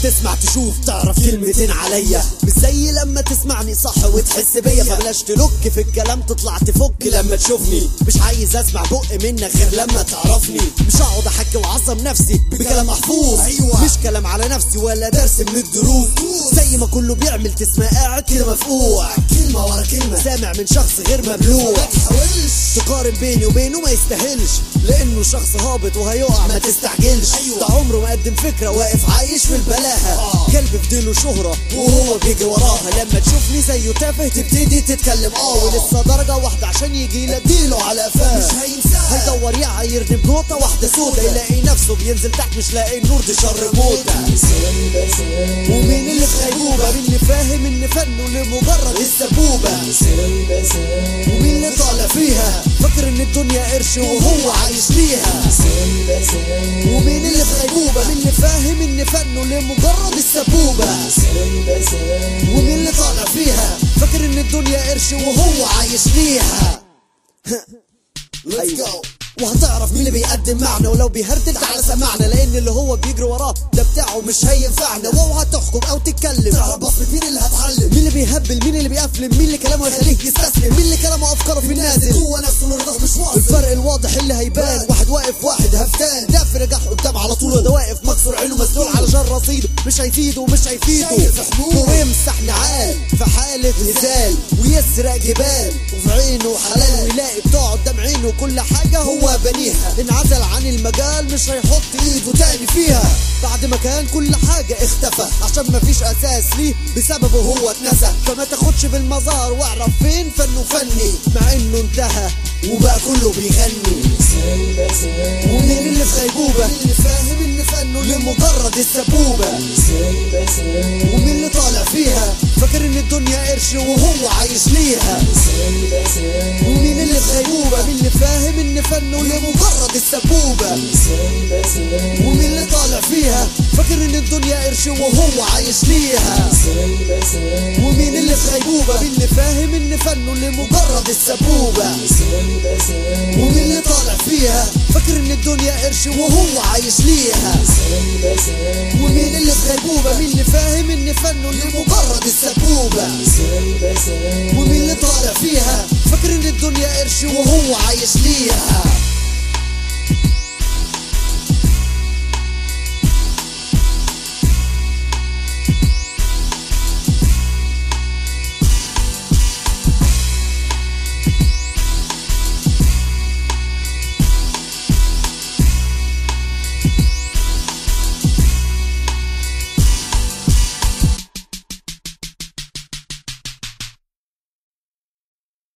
تسمع تشوف تعرف كلمتين عليا، مش زي لما تسمعني صح وتحس بيا. فبلاش تلك في الكلام تطلع تفك لما تشوفني، مش عايز اسمع بق منك غير لما تعرفني. مش هقعد احكي واعظم نفسي بكلام محفوظ، مش كلام على نفسي ولا درس من الدروس. زي ما كله بيعمل تسمع قاعد كده مفقوع، كلمة ورا كلمة سامع من شخص غير مبلوع. ما تحاولش تقارن بيني وبينه، ما يستاهلش لانه شخص هابط وهيقع، ما تستعجلش. ده عمره ما قدم فكرة، واقف عايش في البلاهة. كلب في ديله شهرة وهو بيجي وراها. لما تشوفني زيه تافه تبتدي تتكلم ولسه درجة واحدة عشان يجي لديله على قفاه. مش هينساها، هيدور يعايرني بنقطة واحدة سودا، يلاقي نفسه بينزل تحت مش لاقي النور، دي شر موتة. ومين اللي في غيبوبة؟ مين اللي فاهم ان فنه لمجرد السبوبة؟ ومين اللي طالع فيها فاكر ان الدنيا قرش وهو عايش ليها؟ ومين اللي في غيبوبة؟ مين اللي فاهم ان فنه لمجرد السبوبة؟ ومين اللي طالع فيها فاكر ان الدنيا قرش وهو عايش ليها؟ Let's go. وهتعرف مين اللي بيقدم معنى، ولو بيهردل تعالى سمعنا، لان اللي هو بيجري وراه ده بتاعه مش هينفعنا. وهو هتحكم او تتكلم تعرف بصمة مين اللي هتعلم، مين اللي بيهبل، مين اللي بيقفلم، مين اللي كلامه يخليه يستسلم، مين اللي كلامه افكاره في النازل هو نفسه مرضاه مش واصل. الفرق الواضح اللي هيبان، واحد واقف واحد هفتان، ده في نجاح قدام على طول، وده واقف مكسور عينه مسلول على جر رصيده، مش هيزيده ومش هيفيده. ويمسح نعال في حالة هزال، ويسرق جبال وفي عينه حلال، ويلاقي بتوع قدام عينه كل حاجة هو بنيها. انعزل عن المجال مش هيحط ايده تاني فيها، بعد ما كان كل حاجة اختفى عشان مفيش اساس ليه بسببه هو اتنسى. فما تاخدش بالمظاهر واعرف فين فنه فني، مع انه انتهى وبقى كله بيغني. ومين اللي في غيبوبة؟ مين اللي فاهم ان فنه لمجرد السبوبة؟ ومين اللي طالع فيها فاكر ان الدنيا قرش وهو عايش ليها؟ ومين اللي في غيبوبة؟ مين اللي فاهم ان فنه لمجرد السبوبة؟ ومين اللي طالع فيها فاكر ان الدنيا قرش وهو عايش ليها؟ ومين اللي في غيبوبة؟ مين اللي فاهم ان فنه لمجرد السبوبة؟ ومين اللي طالع فيها فاكر ان الدنيا قرش وهو عايش ليها؟ ومين اللي في غيبوبة؟ مين اللي فاهم ان فنه لمجرد السبوبة؟ ومين اللي طالع فيها فاكر ان الدنيا قرش وهو عايش ليها؟